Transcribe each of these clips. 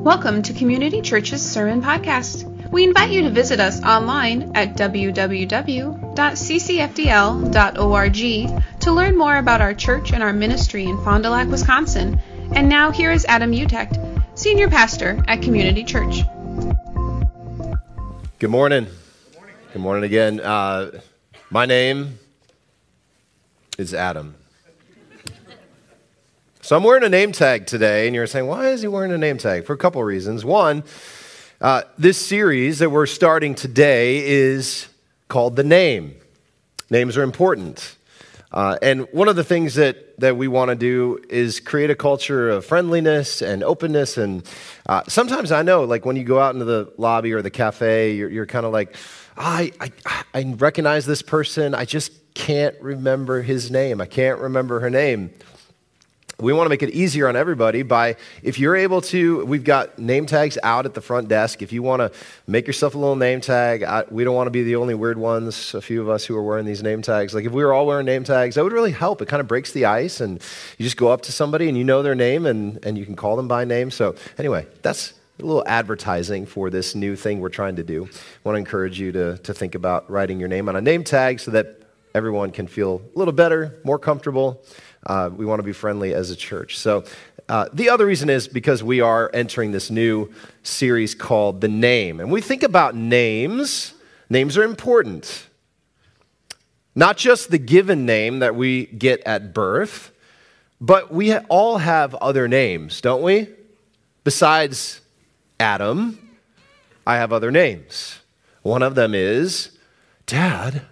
Welcome to Community Church's Sermon Podcast. We invite you to visit us online at www.ccfdl.org to learn more about our church and our ministry in Fond du Lac, Wisconsin. And now here is Adam Utecht, Senior Pastor at Community Church. Good morning. Good morning again. My name is Adam. So I'm wearing a name tag today, and you're saying, why is he wearing a name tag? For a couple of reasons. One, this series that we're starting today is called The Name. Names are important. And one of the things that we want to do is create a culture of friendliness and openness. And sometimes I know, like when you go out into the lobby or the cafe, you're kind of like, I recognize this person. I just can't remember his name. I can't remember her name. We want to make it easier on everybody by, if you're able to, we've got name tags out at the front desk. If you want to make yourself a little name tag, we don't want to be the only weird ones, a few of us who are wearing these name tags. Like if we were all wearing name tags, that would really help. It kind of breaks the ice, and you just go up to somebody and you know their name, and you can call them by name. So anyway, that's a little advertising for this new thing we're trying to do. I want to encourage you to think about writing your name on a name tag so that everyone can feel a little better, more comfortable. We want to be friendly as a church. So the other reason is because we are entering this new series called The Name. And we think about names. Names are important. Not just the given name that we get at birth, but we all have other names, don't we? Besides Adam, I have other names. One of them is Dad.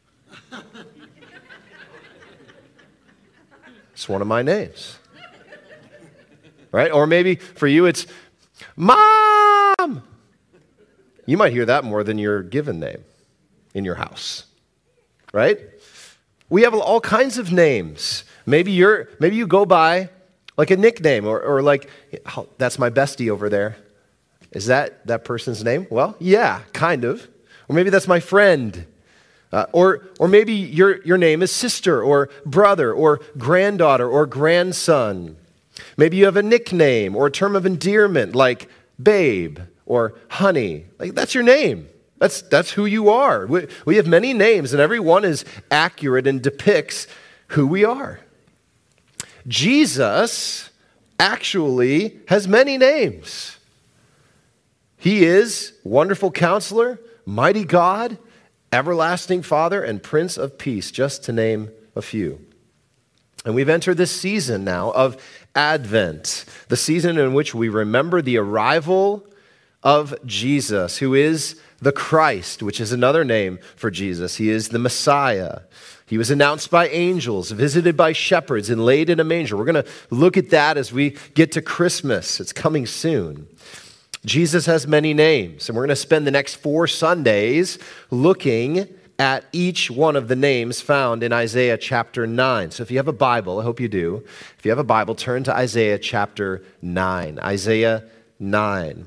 It's one of my names, right? Or maybe for you it's Mom. You might hear that more than your given name in your house, right? We have all kinds of names. Maybe you go by like a nickname or like, oh, that's my bestie over there. Is that person's name? Well, yeah, kind of. Or maybe that's my friend. Or maybe your name is sister or brother or granddaughter or grandson. Maybe you have a nickname or a term of endearment like babe or honey. Like that's your name. That's who you are. We have many names, and every one is accurate and depicts who we are. Jesus actually has many names. He is Wonderful Counselor, Mighty God, Everlasting Father, and Prince of Peace, just to name a few. And we've entered this season now of Advent, the season in which we remember the arrival of Jesus, who is the Christ, which is another name for Jesus. He is the Messiah. He was announced by angels, visited by shepherds, and laid in a manger. We're going to look at that as we get to Christmas. It's coming soon. Jesus has many names, and we're going to spend the next 4 Sundays looking at each one of the names found in Isaiah chapter 9. So if you have a Bible, I hope you do. If you have a Bible, turn to Isaiah chapter 9. Isaiah 9.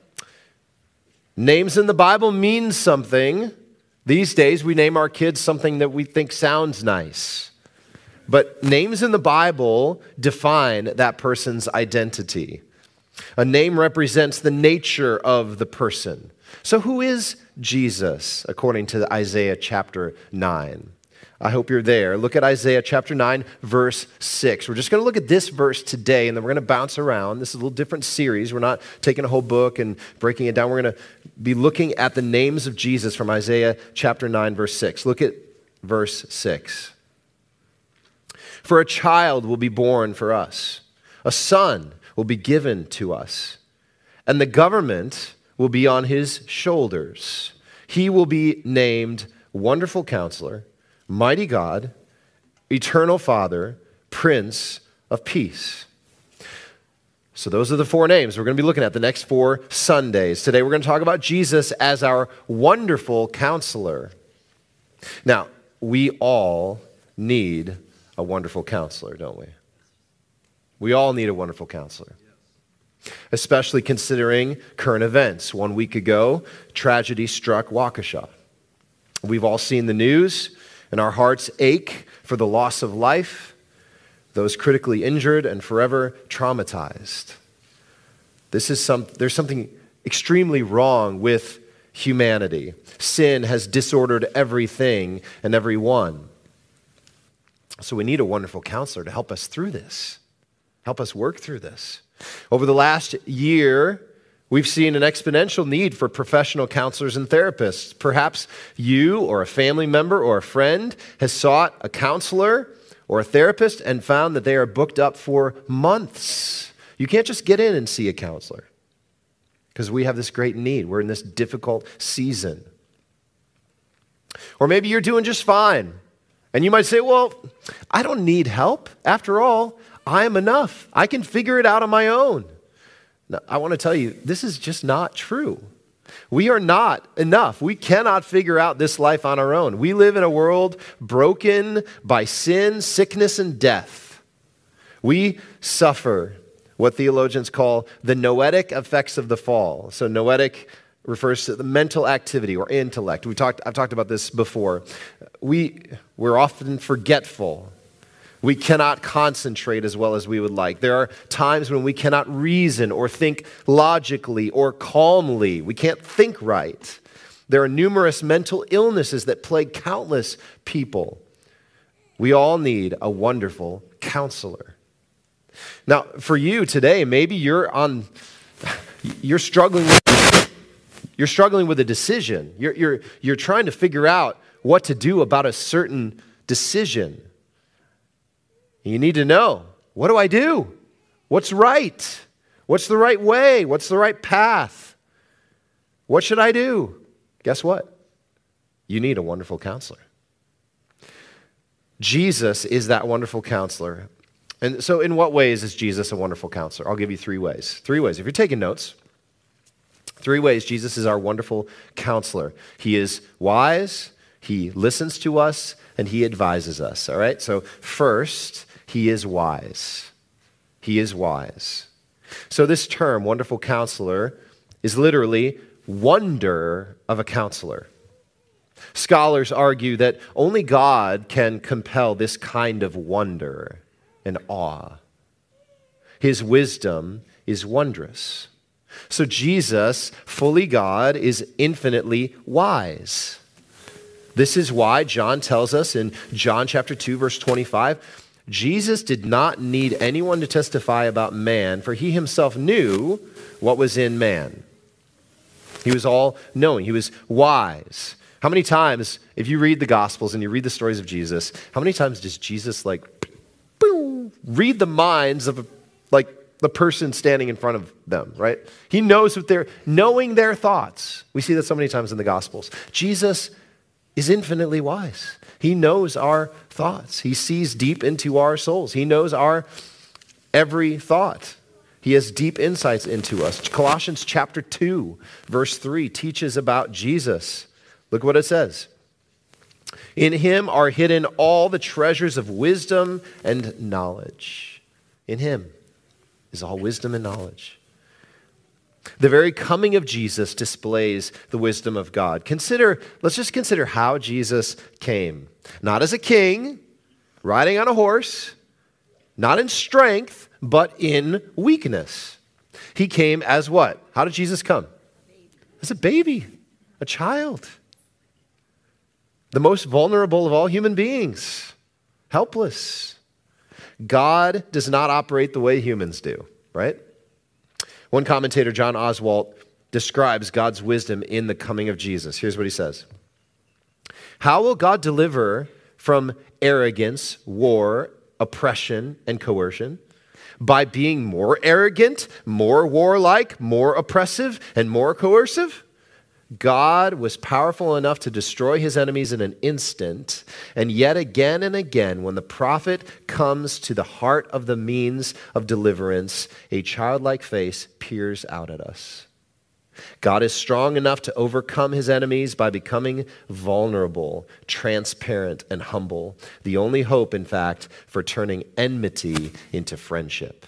Names in the Bible mean something. These days, we name our kids something that we think sounds nice. But names in the Bible define that person's identity. A name represents the nature of the person. So who is Jesus, according to Isaiah chapter 9? I hope you're there. Look at Isaiah chapter 9, verse 6. We're just going to look at this verse today, and then we're going to bounce around. This is a little different series. We're not taking a whole book and breaking it down. We're going to be looking at the names of Jesus from Isaiah chapter 9, verse 6. Look at verse 6. For a child will be born for us, a son will be given to us, and the government will be on his shoulders. He will be named Wonderful Counselor, Mighty God, Eternal Father, Prince of Peace. So those are the 4 names we're going to be looking at the next 4 Sundays. Today we're going to talk about Jesus as our Wonderful Counselor. Now, we all need a wonderful counselor, don't we? We all need a wonderful counselor, especially considering current events. 1 week ago, tragedy struck Waukesha. We've all seen the news, and our hearts ache for the loss of life, those critically injured and forever traumatized. There's something extremely wrong with humanity. Sin has disordered everything and everyone. So we need a wonderful counselor to help us through this, help us work through this. Over the last year, we've seen an exponential need for professional counselors and therapists. Perhaps you or a family member or a friend has sought a counselor or a therapist and found that they are booked up for months. You can't just get in and see a counselor because we have this great need. We're in this difficult season. Or maybe you're doing just fine. And you might say, well, I don't need help. After all, I am enough. I can figure it out on my own. Now, I want to tell you, this is just not true. We are not enough. We cannot figure out this life on our own. We live in a world broken by sin, sickness, and death. We suffer what theologians call the noetic effects of the fall. So noetic refers to the mental activity or intellect. I've talked about this before. We're often forgetful. We cannot concentrate as well as we would like. There are times when we cannot reason or think logically or calmly. We can't think right. There are numerous mental illnesses that plague countless people. We all need a wonderful counselor. Now, for you today, maybe you're struggling with a decision. You're trying to figure out what to do about a certain decision. You need to know, what do I do? What's right? What's the right way? What's the right path? What should I do? Guess what? You need a wonderful counselor. Jesus is that wonderful counselor. And so in what ways is Jesus a wonderful counselor? I'll give you 3 ways. 3 ways. If you're taking notes, 3 ways Jesus is our wonderful counselor. He is wise, he listens to us, and he advises us. All right? So first, he is wise. He is wise. So this term, wonderful counselor, is literally wonder of a counselor. Scholars argue that only God can compel this kind of wonder and awe. His wisdom is wondrous. So Jesus, fully God, is infinitely wise. This is why John tells us in John chapter 2, verse 25, Jesus did not need anyone to testify about man, for he himself knew what was in man. He was all-knowing. He was wise. How many times, if you read the Gospels and you read the stories of Jesus, how many times does Jesus read the minds of the person standing in front of them, right? He knows knowing their thoughts. We see that so many times in the Gospels. Jesus is infinitely wise. He knows our thoughts. He sees deep into our souls. He knows our every thought. He has deep insights into us. Colossians chapter 2, verse 3 teaches about Jesus. Look what it says. In him are hidden all the treasures of wisdom and knowledge. In him is all wisdom and knowledge. The very coming of Jesus displays the wisdom of God. Let's just consider how Jesus came. Not as a king, riding on a horse, not in strength, but in weakness. He came as what? How did Jesus come? As a baby, a child. The most vulnerable of all human beings, helpless. God does not operate the way humans do, right? One commentator, John Oswalt, describes God's wisdom in the coming of Jesus. Here's what he says. How will God deliver from arrogance, war, oppression, and coercion? By being more arrogant, more warlike, more oppressive, and more coercive? God was powerful enough to destroy his enemies in an instant, and yet again and again, when the prophet comes to the heart of the means of deliverance, a childlike face peers out at us. God is strong enough to overcome his enemies by becoming vulnerable, transparent, and humble. The only hope, in fact, for turning enmity into friendship.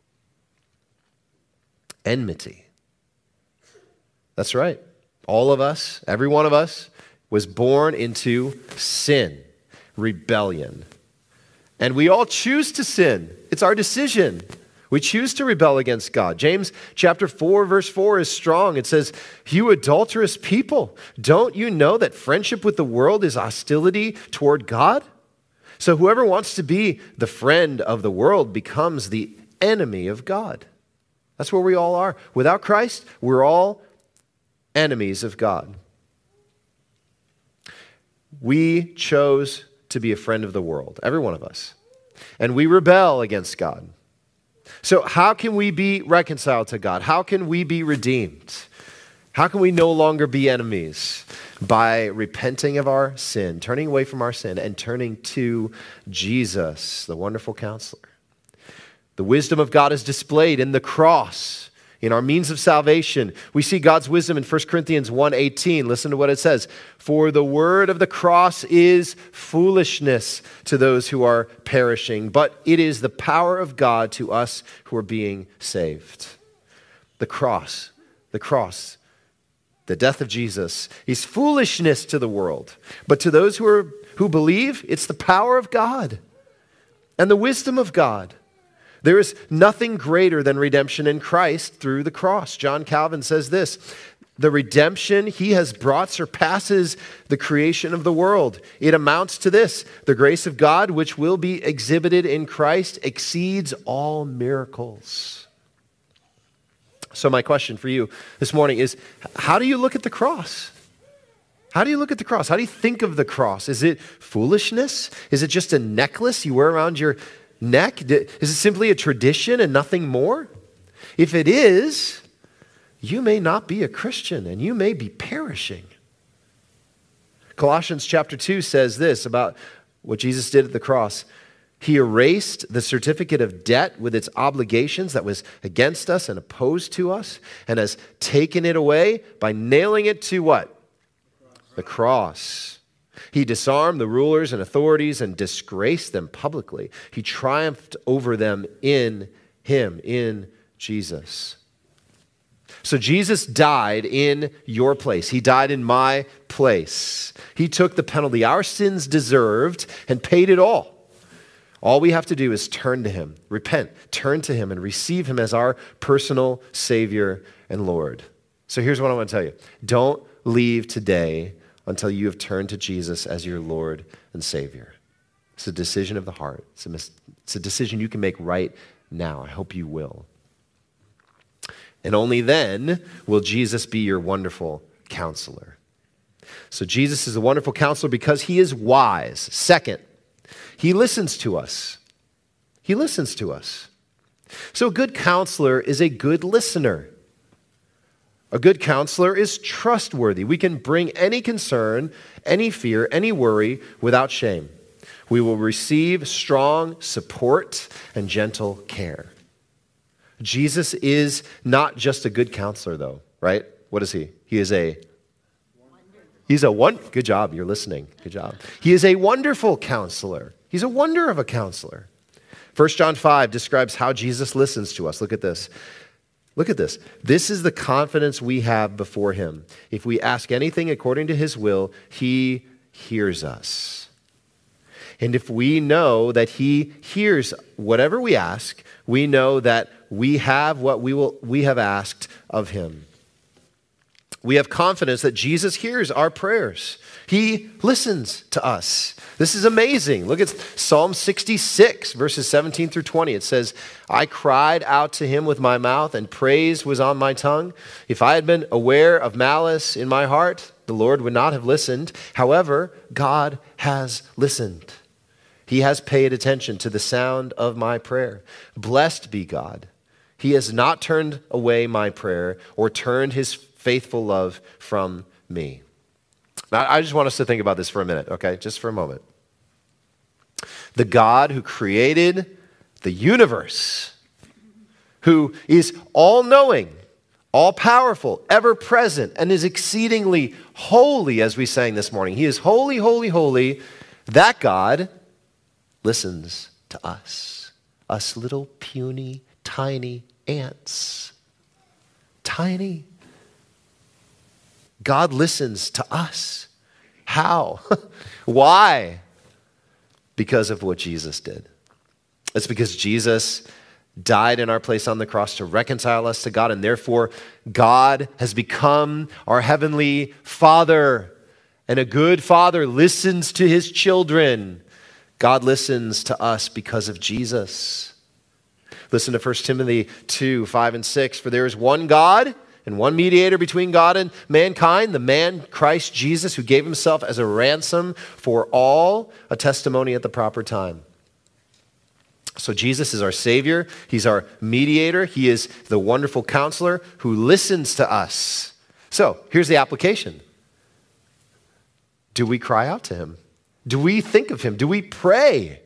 Enmity. That's right. All of us, every one of us, was born into sin, rebellion. And we all choose to sin. It's our decision. We choose to rebel against God. James chapter 4, verse 4 is strong. It says, "You adulterous people, don't you know that friendship with the world is hostility toward God? So whoever wants to be the friend of the world becomes the enemy of God." That's where we all are. Without Christ, we're all enemies of God. We chose to be a friend of the world, every one of us. And we rebel against God. So how can we be reconciled to God? How can we be redeemed? How can we no longer be enemies? By repenting of our sin, turning away from our sin, and turning to Jesus, the wonderful counselor. The wisdom of God is displayed in the cross, in our means of salvation. We see God's wisdom in 1 Corinthians 1:18. Listen to what it says. "For the word of the cross is foolishness to those who are perishing, but it is the power of God to us who are being saved." The cross, the death of Jesus is foolishness to the world, but to those who believe, it's the power of God and the wisdom of God. There is nothing greater than redemption in Christ through the cross. John Calvin says this, "The redemption he has brought surpasses the creation of the world. It amounts to this: the grace of God, which will be exhibited in Christ, exceeds all miracles." So my question for you this morning is, how do you look at the cross? How do you look at the cross? How do you think of the cross? Is it foolishness? Is it just a necklace you wear around your neck? Is it simply a tradition and nothing more? If it is, you may not be a Christian and you may be perishing. Colossians chapter 2 says this about what Jesus did at the cross. "He erased the certificate of debt with its obligations that was against us and opposed to us, and has taken it away by nailing it to" what? The cross. "He disarmed the rulers and authorities and disgraced them publicly. He triumphed over them in him," in Jesus. So Jesus died in your place. He died in my place. He took the penalty our sins deserved and paid it all. All we have to do is turn to him, repent, turn to him, and receive him as our personal Savior and Lord. So here's what I want to tell you. Don't leave today until you have turned to Jesus as your Lord and Savior. It's a decision of the heart. It's a decision you can make right now. I hope you will. And only then will Jesus be your wonderful counselor. So Jesus is a wonderful counselor because he is wise. Second, he listens to us. He listens to us. So a good counselor is a good listener. A good counselor is trustworthy. We can bring any concern, any fear, any worry without shame. We will receive strong support and gentle care. Jesus is not just a good counselor, though, right? What is he? He's a good job. You're listening. Good job. He is a wonderful counselor. He's a wonder of a counselor. 1 John 5 describes how Jesus listens to us. Look at this. Look at this. This is the confidence we have before him. If we ask anything according to his will, he hears us. And if we know that he hears whatever we ask, we know that we have what we have asked of him. We have confidence that Jesus hears our prayers. He listens to us. This is amazing. Look at Psalm 66, verses 17 through 20. It says, "I cried out to him with my mouth, and praise was on my tongue. If I had been aware of malice in my heart, the Lord would not have listened. However, God has listened. He has paid attention to the sound of my prayer. Blessed be God. He has not turned away my prayer or turned his faithful love from me." Now, I just want us to think about this for a minute, okay? Just for a moment. The God who created the universe, who is all-knowing, all-powerful, ever-present, and is exceedingly holy, as we sang this morning. He is holy, holy, holy. That God listens to us little puny, tiny ants. Tiny. God listens to us. How? Why? Because of what Jesus did. It's because Jesus died in our place on the cross to reconcile us to God, and therefore God has become our heavenly Father. And a good father listens to his children. God listens to us because of Jesus. Listen to 1 Timothy 2, 5 and 6. For there is one God and one mediator between God and mankind, the man Christ Jesus, who gave himself as a ransom for all, a testimony at the proper time. So Jesus is our Savior. He's our mediator. He is the wonderful counselor who listens to us. So here's the application. Do we cry out to him? Do we think of him? Do we pray?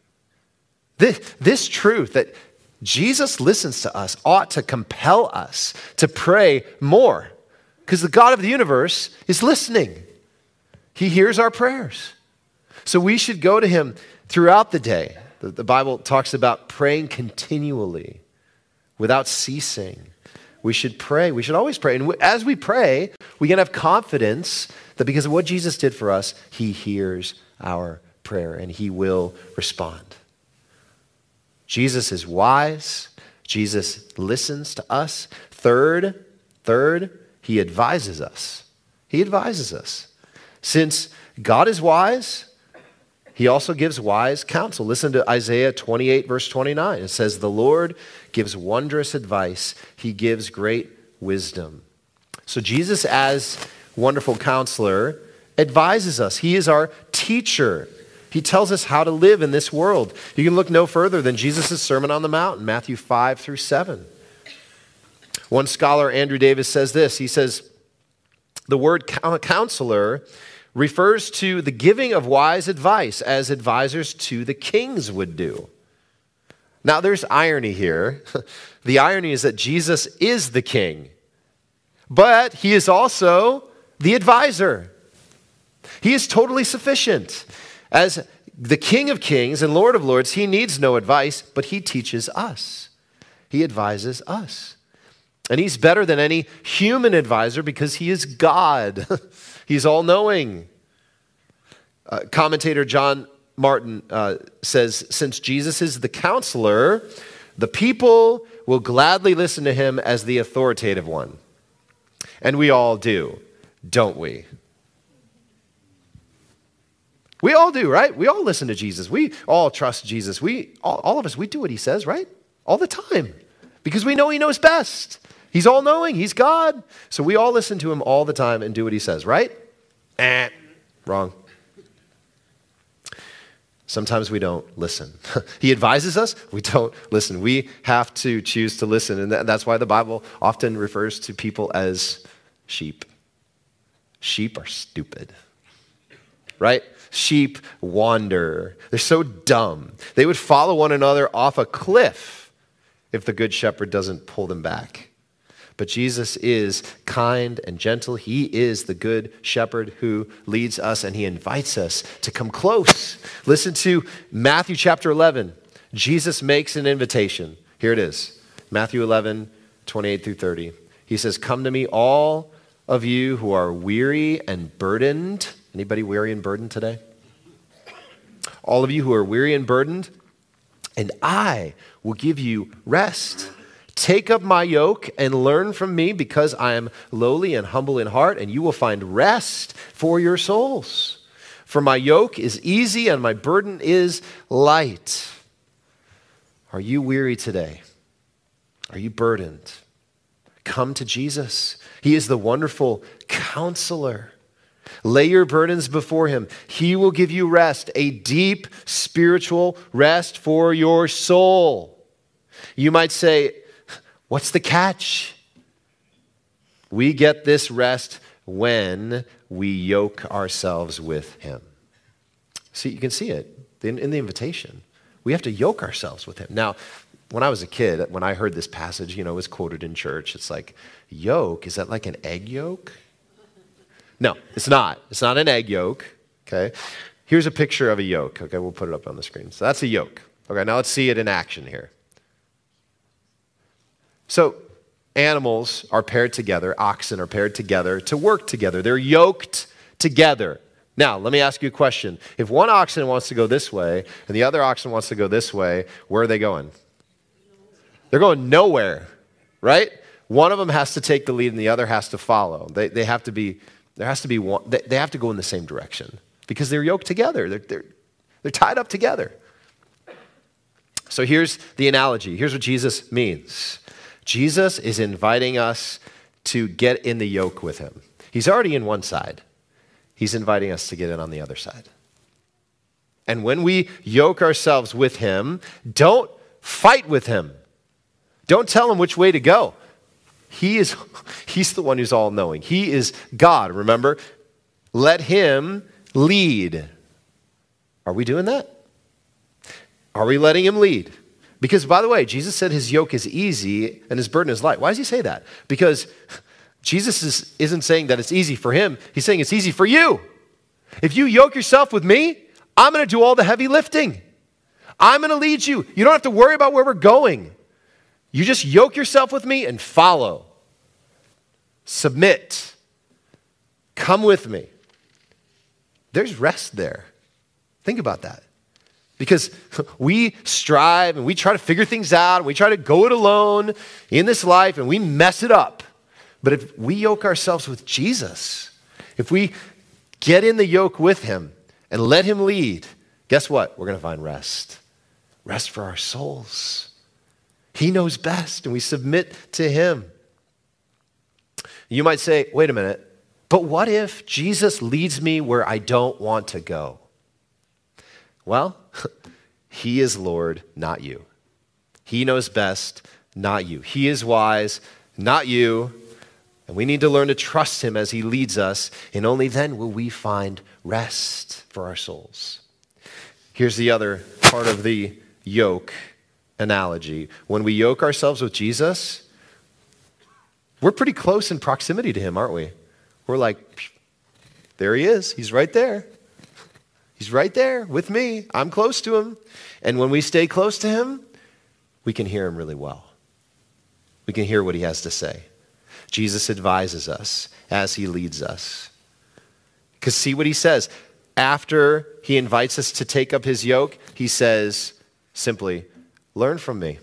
This truth that Jesus listens to us ought to compel us to pray more, because the God of the universe is listening. He hears our prayers. So we should go to him throughout the day. The Bible talks about praying continually without ceasing. We should pray. We should always pray. And as we pray, we can have confidence that because of what Jesus did for us, he hears our prayer and he will respond. Jesus is wise. Jesus listens to us. Third, he advises us. He advises us. Since God is wise, he also gives wise counsel. Listen to Isaiah 28, verse 29. It says, the Lord gives wondrous advice. He gives great wisdom. So Jesus, as wonderful counselor, advises us. He is our teacher. He tells us how to live in this world. You can look no further than Jesus' Sermon on the Mount in Matthew 5 through 7. One scholar, Andrew Davis, says this. He says, the word counselor refers to the giving of wise advice as advisors to the kings would do. Now, there's irony here. The irony is that Jesus is the king, but he is also the advisor. He is totally sufficient. As the King of Kings and Lord of Lords, he needs no advice, but he teaches us. He advises us. And he's better than any human advisor because he is God. He's all-knowing. Commentator John Martin says, since Jesus is the counselor, the people will gladly listen to him as the authoritative one. And we all do, don't we? We all do, right? We all listen to Jesus. We all trust Jesus. All of us, we do what he says, right? All the time. Because we know he knows best. He's all-knowing. He's God. So we all listen to him all the time and do what he says, right? Wrong. Sometimes we don't listen. He advises us. We don't listen. We have to choose to listen. And that's why the Bible often refers to people as sheep. Sheep are stupid, right? Sheep wander. They're so dumb. They would follow one another off a cliff if the good shepherd doesn't pull them back. But Jesus is kind and gentle. He is the good shepherd who leads us, and he invites us to come close. Listen to Matthew chapter 11. Jesus makes an invitation. Here it is. Matthew 11, 28 through 30. He says, come to me, all of you who are weary and burdened. Anybody weary and burdened today? All of you who are weary and burdened, and I will give you rest. Take up my yoke and learn from me, because I am lowly and humble in heart, and you will find rest for your souls. For my yoke is easy and my burden is light. Are you weary today? Are you burdened? Come to Jesus. He is the wonderful counselor. Lay your burdens before him. He will give you rest, a deep spiritual rest for your soul. You might say, what's the catch? We get this rest when we yoke ourselves with him. See, you can see it in the invitation. We have to yoke ourselves with him. Now, when I was a kid, when I heard this passage, it was quoted in church. It's like, yoke, is that like an egg yolk? No, it's not. It's not an egg yolk, okay? Here's a picture of a yoke, okay? We'll put it up on the screen. So that's a yoke. Okay, now let's see it in action here. So animals are paired together, oxen are paired together to work together. They're yoked together. Now, let me ask you a question. If one oxen wants to go this way and the other oxen wants to go this way, where are they going? They're going nowhere, right? One of them has to take the lead and the other has to follow. They have to be, there has to be one, they have to go in the same direction because they're yoked together. They're tied up together. So here's the analogy. Here's what Jesus means. Jesus is inviting us to get in the yoke with him. He's already in one side. He's inviting us to get in on the other side. And when we yoke ourselves with him, don't fight with him. Don't tell him which way to go. He's the one who's all-knowing. He is God, remember? Let him lead. Are we doing that? Are we letting him lead? Because, by the way, Jesus said his yoke is easy and his burden is light. Why does he say that? Because Jesus isn't saying that it's easy for him. He's saying it's easy for you. If you yoke yourself with me, I'm going to do all the heavy lifting. I'm going to lead you. You don't have to worry about where we're going. You just yoke yourself with me and follow. Submit. Come with me. There's rest there. Think about that. Because we strive and we try to figure things out and we try to go it alone in this life and we mess it up. But if we yoke ourselves with Jesus, if we get in the yoke with him and let him lead, guess what? We're going to find rest. Rest for our souls. He knows best and we submit to him. You might say, wait a minute, but what if Jesus leads me where I don't want to go? Well, he is Lord, not you. He knows best, not you. He is wise, not you. And we need to learn to trust him as he leads us, and only then will we find rest for our souls. Here's the other part of the yoke analogy. When we yoke ourselves with Jesus, we're pretty close in proximity to him, aren't we? We're like, there he is. He's right there. He's right there with me. I'm close to him. And when we stay close to him, we can hear him really well. We can hear what he has to say. Jesus advises us as he leads us. Because see what he says. After he invites us to take up his yoke, he says simply, learn from me.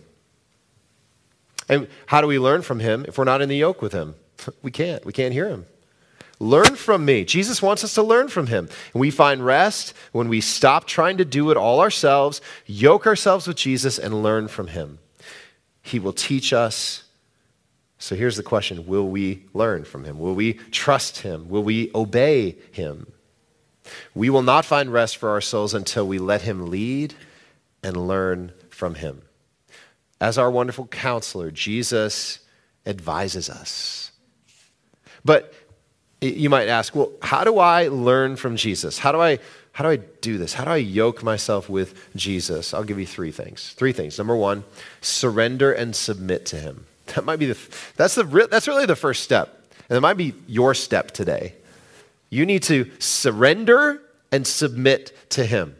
And how do we learn from him if we're not in the yoke with him? We can't. We can't hear him. Learn from me. Jesus wants us to learn from him. And we find rest when we stop trying to do it all ourselves, yoke ourselves with Jesus, and learn from him. He will teach us. So here's the question. Will we learn from him? Will we trust him? Will we obey him? We will not find rest for our souls until we let him lead and learn from him. As our wonderful counselor, Jesus advises us. But you might ask, well, how do I learn from Jesus? How do I do this? How do I yoke myself with Jesus? I'll give you three things. Number one, surrender and submit to him. That might be that's really the first step. And it might be your step today. You need to surrender and submit to him.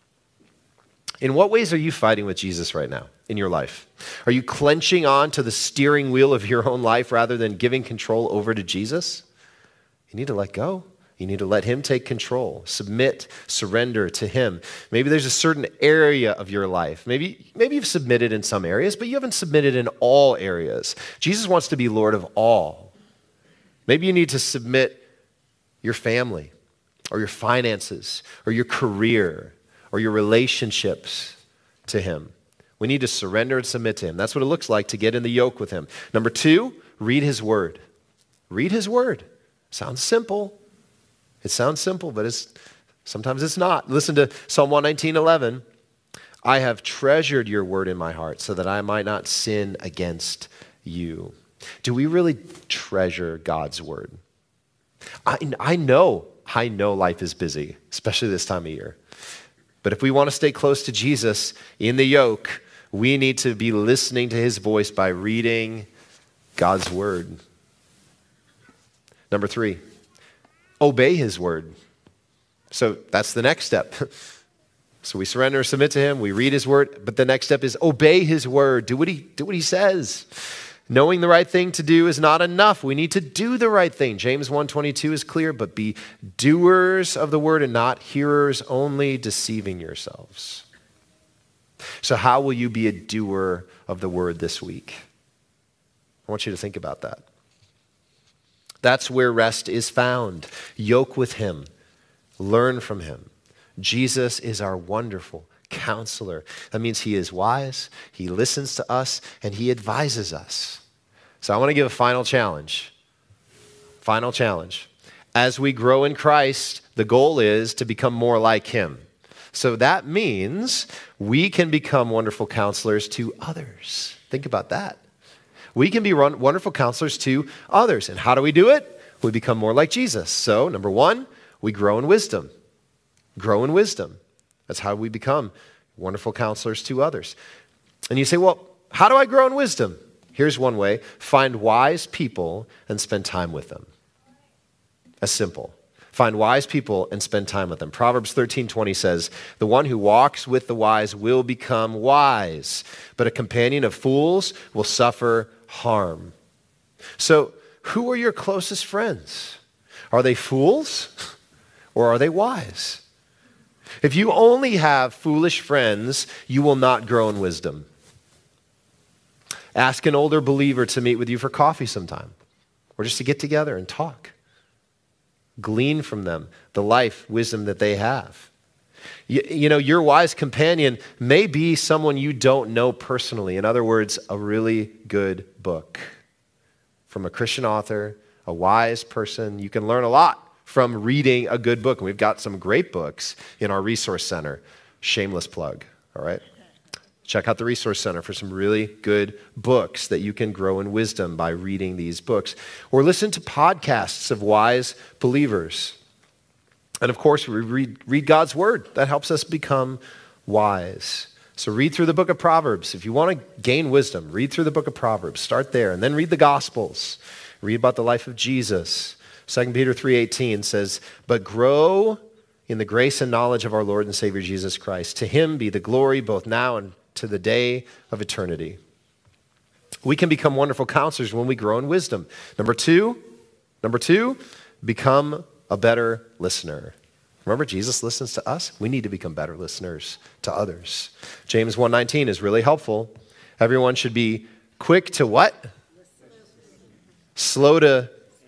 In what ways are you fighting with Jesus right now in your life? Are you clenching on to the steering wheel of your own life rather than giving control over to Jesus? You need to let go. You need to let him take control. Submit, surrender to him. Maybe there's a certain area of your life. Maybe you've submitted in some areas, but you haven't submitted in all areas. Jesus wants to be Lord of all. Maybe you need to submit your family or your finances or your career or your relationships to him. We need to surrender and submit to him. That's what it looks like to get in the yoke with him. Number two, read his word. Read his word. Sounds simple. It sounds simple, but sometimes it's not. Listen to Psalm 119:11. I have treasured your word in my heart so that I might not sin against you. Do we really treasure God's word? I know life is busy, especially this time of year. But if we want to stay close to Jesus in the yoke, we need to be listening to his voice by reading God's word. Number three, obey his word. So that's the next step. So we surrender and submit to him. We read his word. But the next step is obey his word. Do what he says. Knowing the right thing to do is not enough. We need to do the right thing. James 1:22 is clear, but be doers of the word and not hearers only, deceiving yourselves. So how will you be a doer of of the word this week. I want you to think about that. That's where rest is found. Yoke with him. Learn from him. Jesus is our wonderful counselor. That means he is wise, he listens to us, and he advises us. So I want to give a final challenge. Final challenge. As we grow in Christ, the goal is to become more like him. So that means we can become wonderful counselors to others. Think about that. We can be wonderful counselors to others. And how do we do it? We become more like Jesus. So, number one, we grow in wisdom. Grow in wisdom. That's how we become wonderful counselors to others. And you say, well, how do I grow in wisdom? Here's one way. Find wise people and spend time with them. That's simple. Find wise people and spend time with them. Proverbs 13:20 says, the one who walks with the wise will become wise, but a companion of fools will suffer harm. So, who are your closest friends? Are they fools or are they wise? If you only have foolish friends, you will not grow in wisdom. Ask an older believer to meet with you for coffee sometime, or just to get together and talk. Glean from them the life, wisdom that they have. You know, your wise companion may be someone you don't know personally. In other words, a really good book from a Christian author, a wise person. You can learn a lot from reading a good book. And we've got some great books in our resource center. Shameless plug, all right? Check out the Resource Center for some really good books that you can grow in wisdom by reading these books. Or listen to podcasts of wise believers. And of course, we read God's Word. That helps us become wise. So read through the book of Proverbs. If you want to gain wisdom, read through the book of Proverbs. Start there. And then read the Gospels. Read about the life of Jesus. 2 Peter 3:18 says, but grow in the grace and knowledge of our Lord and Savior Jesus Christ. To him be the glory both now and to the day of eternity. We can become wonderful counselors when we grow in wisdom. Number two, become a better listener. Remember, Jesus listens to us. We need to become better listeners to others. James 1:19 is really helpful. Everyone should be quick to what? Slow to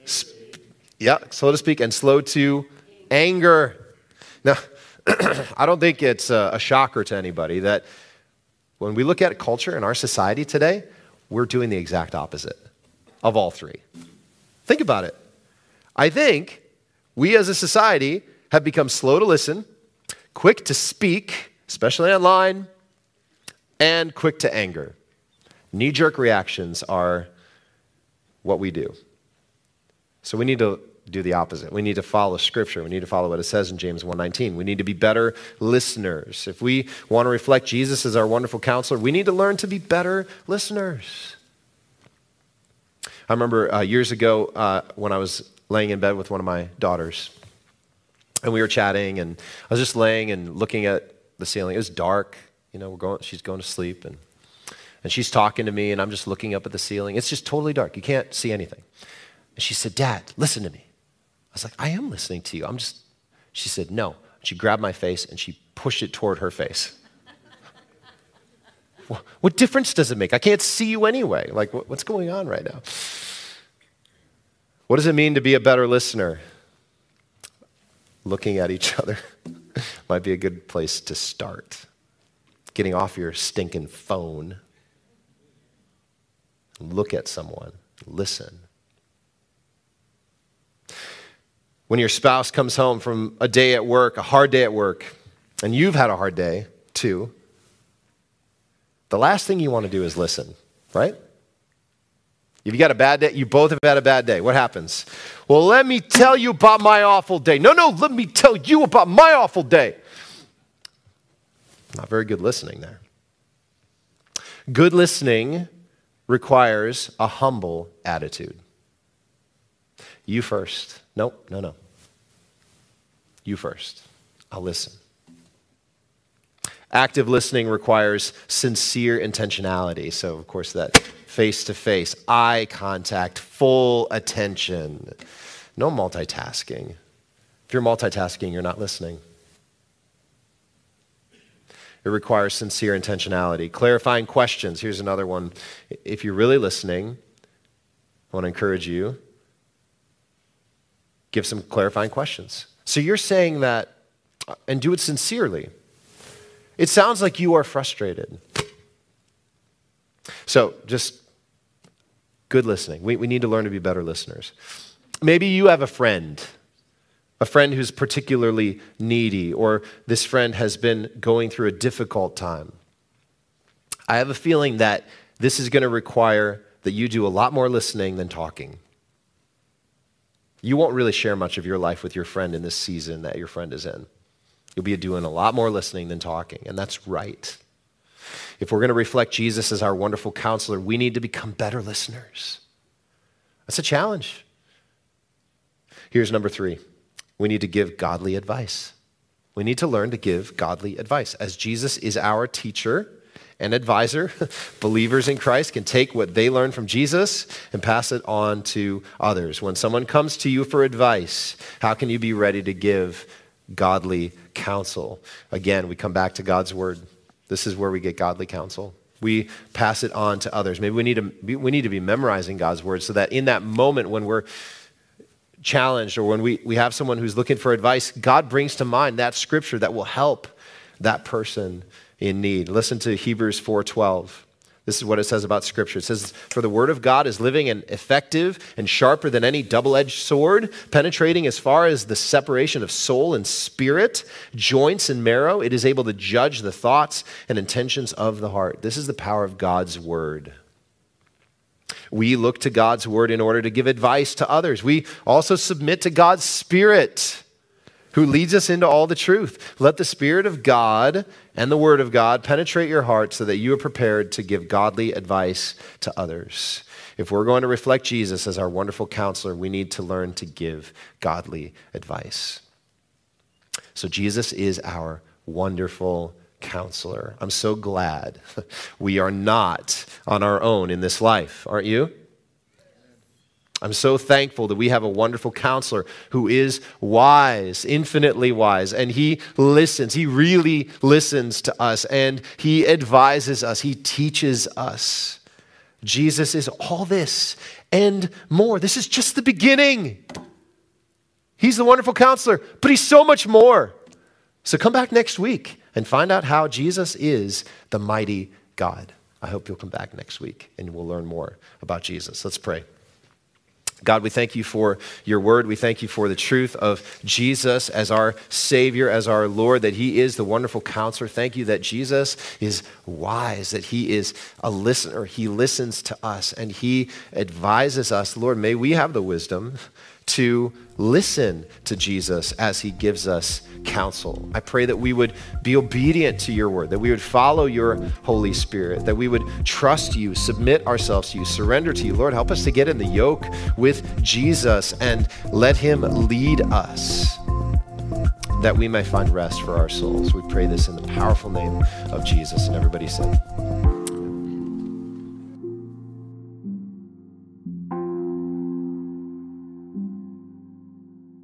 speak and slow to anger. Now, I don't think it's a shocker to anybody that when we look at culture in our society today, we're doing the exact opposite of all three. Think about it. I think we as a society have become slow to listen, quick to speak, especially online, and quick to anger. Knee-jerk reactions are what we do. So we need to do the opposite. We need to follow Scripture. We need to follow what it says in James 1:19. We need to be better listeners. If we want to reflect Jesus as our wonderful counselor, we need to learn to be better listeners. I remember years ago when I was laying in bed with one of my daughters, and we were chatting, and I was just laying and looking at the ceiling. It was dark. You know, she's going to sleep, and she's talking to me, and I'm just looking up at the ceiling. It's just totally dark. You can't see anything. And she said, Dad, listen to me. I was like, I am listening to you. She said, no. She grabbed my face and she pushed it toward her face. What difference does it make? I can't see you anyway. Like, what's going on right now? What does it mean to be a better listener? Looking at each other might be a good place to start. Getting off your stinking phone. Look at someone. Listen. When your spouse comes home from a day at work, a hard day at work, and you've had a hard day too, the last thing you want to do is listen, right? If you got a bad day, you both have had a bad day. What happens? Well, let me tell you about my awful day. No, let me tell you about my awful day. Not very good listening there. Good listening requires a humble attitude. You first. Nope, no. You first. I'll listen. Active listening requires sincere intentionality. So, of course, that face-to-face, eye contact, full attention. No multitasking. If you're multitasking, you're not listening. It requires sincere intentionality. Clarifying questions. Here's another one. If you're really listening, I want to encourage you, give some clarifying questions. So you're saying that, and do it sincerely. It sounds like you are frustrated. So just good listening. We need to learn to be better listeners. Maybe you have a friend who's particularly needy, or this friend has been going through a difficult time. I have a feeling that this is going to require that you do a lot more listening than talking. You won't really share much of your life with your friend in this season that your friend is in. You'll be doing a lot more listening than talking, and that's right. If we're going to reflect Jesus as our wonderful counselor, we need to become better listeners. That's a challenge. Here's number 3. We need to give godly advice. We need to learn to give godly advice. As Jesus is our teacher and advisor, believers in Christ can take what they learn from Jesus and pass it on to others. When someone comes to you for advice, how can you be ready to give godly counsel? Again, we come back to God's word. This is where we get godly counsel. We pass it on to others. Maybe we need to be memorizing God's word so that in that moment when we're challenged or when we have someone who's looking for advice, God brings to mind that scripture that will help that person in need. Listen to Hebrews 4:12. This is what it says about scripture. It says, "For the word of God is living and effective and sharper than any double-edged sword, penetrating as far as the separation of soul and spirit, joints and marrow. It is able to judge the thoughts and intentions of the heart." This is the power of God's word. We look to God's word in order to give advice to others. We also submit to God's Spirit, who leads us into all the truth. Let the Spirit of God and the Word of God penetrate your heart so that you are prepared to give godly advice to others. If we're going to reflect Jesus as our wonderful counselor, we need to learn to give godly advice. So Jesus is our wonderful counselor. I'm so glad we are not on our own in this life, aren't you? I'm so thankful that we have a wonderful counselor who is wise, infinitely wise, and he listens. He really listens to us, and he advises us. He teaches us. Jesus is all this and more. This is just the beginning. He's the wonderful counselor, but he's so much more. So come back next week and find out how Jesus is the mighty God. I hope you'll come back next week and we'll learn more about Jesus. Let's pray. God, we thank you for your word. We thank you for the truth of Jesus as our Savior, as our Lord, that he is the wonderful counselor. Thank you that Jesus is wise, that he is a listener. He listens to us and he advises us. Lord, may we have the wisdom to listen to Jesus as he gives us counsel. I pray that we would be obedient to your word, that we would follow your Holy Spirit, that we would trust you, submit ourselves to you, surrender to you. Lord, help us to get in the yoke with Jesus and let him lead us, that we may find rest for our souls. We pray this in the powerful name of Jesus. And everybody said,